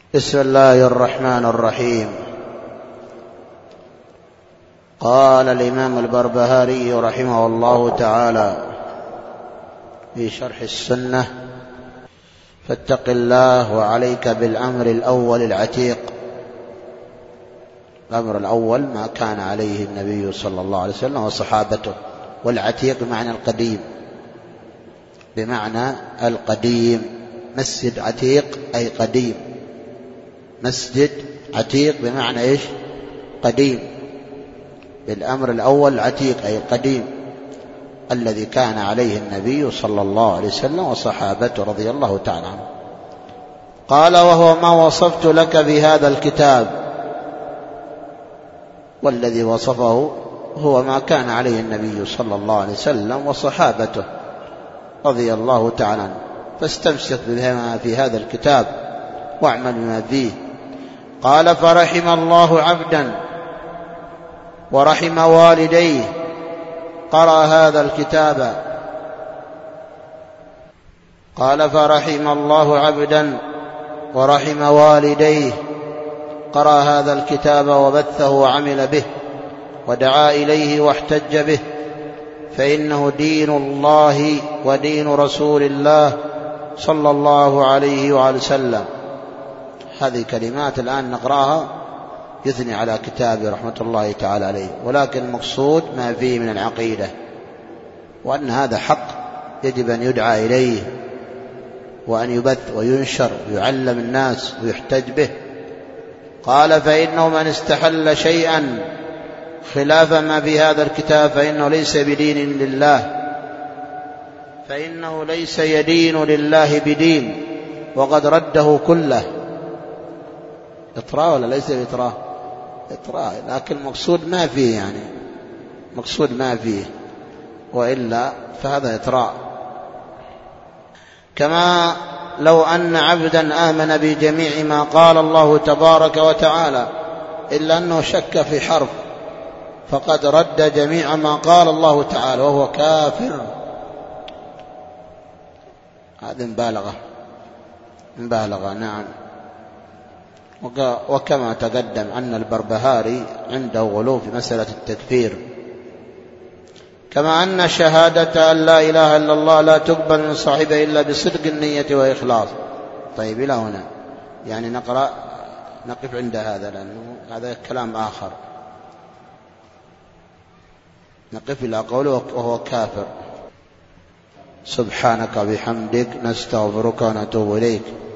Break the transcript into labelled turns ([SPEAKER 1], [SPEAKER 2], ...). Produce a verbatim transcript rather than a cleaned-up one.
[SPEAKER 1] بسم الله الرحمن الرحيم. قال الإمام البربهاري رحمه الله تعالى في شرح السنة: فاتق الله وعليك بالأمر الأول العتيق. الأمر الأول ما كان عليه النبي صلى الله عليه وسلم وصحابته، والعتيق بمعنى القديم، بمعنى القديم. مسجد عتيق أي قديم، مسجد عتيق بمعنى إيش؟ قديم. بالأمر الأول العتيق أي القديم الذي كان عليه النبي صلى الله عليه وسلم وصحابته رضي الله تعالى عنه. قال: وهو ما وصفت لك بهذا الكتاب. والذي وصفه هو ما كان عليه النبي صلى الله عليه وسلم وصحابته رضي الله تعالى عنه، فاستمسك بما في هذا الكتاب واعمل بما فيه. قال: فرحم الله عبدا ورحم والديه قرأ هذا الكتاب. قال: فرحم الله عبدا ورحم والديه قرأ هذا الكتاب وبثه وعمل به ودعا إليه واحتج به، فإنه دين الله ودين رسول الله صلى الله عليه وآله وسلم. هذه كلمات الآن نقرأها يثني على كتابه رحمة الله تعالى عليه، ولكن المقصود ما فيه من العقيدة، وأن هذا حق يجب أن يدعى إليه وأن يبث وينشر ويعلم الناس ويحتج به. قال: فإنه من استحل شيئا خلاف ما في هذا الكتاب فإنه ليس بدين لله، فإنه ليس يدين لله بدين، وقد رده كله. إطراء ولا ليس إطراء؟ إطراء، لكن المقصود ما فيه، يعني مقصود ما فيه، وإلا فهذا إطراء. كما لو أن عبدا آمن بجميع ما قال الله تبارك وتعالى إلا أنه شك في حرف فقد رد جميع ما قال الله تعالى وهو كافر. هذه مبالغة مبالغة نعم. وكما تقدم أن البربهاري عنده غلو في مسألة التكفير. كما أن شهادة أن لا إله إلا الله لا تقبل من صاحبه إلا بصدق النية وإخلاص. طيب إلى هنا يعني نقرأ نقف عند هذا، لأنه هذا كلام آخر. نقف إلى قوله وهو كافر. سبحانك بحمدك نستغفرك ونتوب إليك.